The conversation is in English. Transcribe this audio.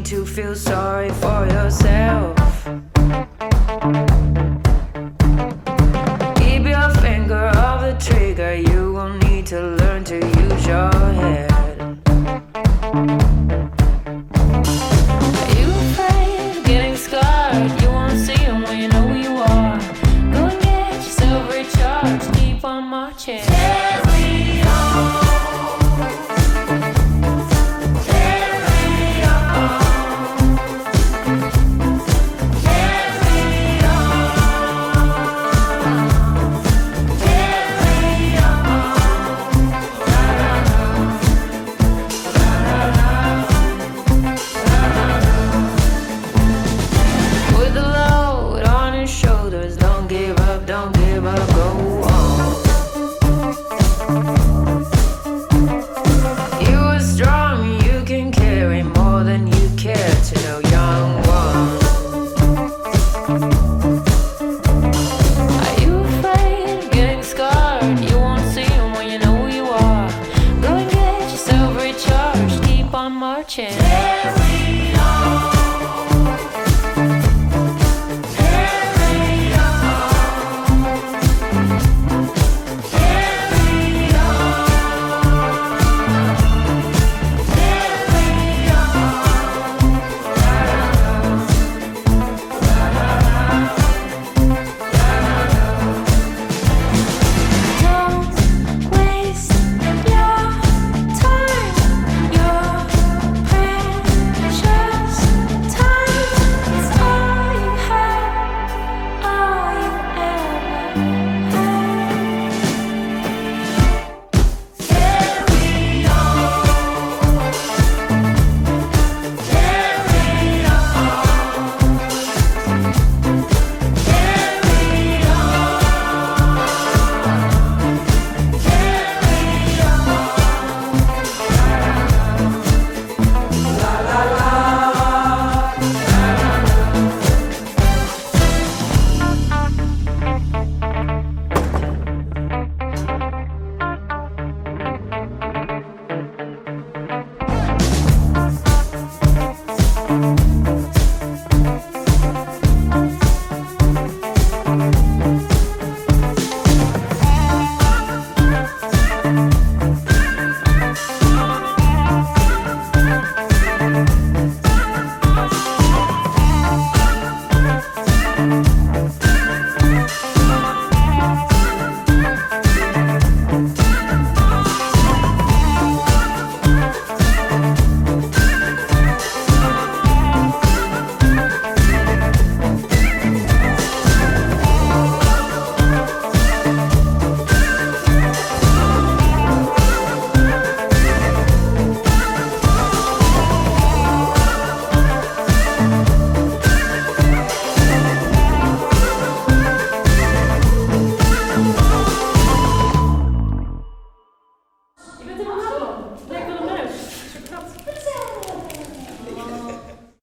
need to feel sorry for yourself. Keep your finger off the trigger. You will need to learn to use your head. Are you afraid of getting scarred? You won't see them when you know who you are. Go and get yourself recharged. Keep on marching. Carry on.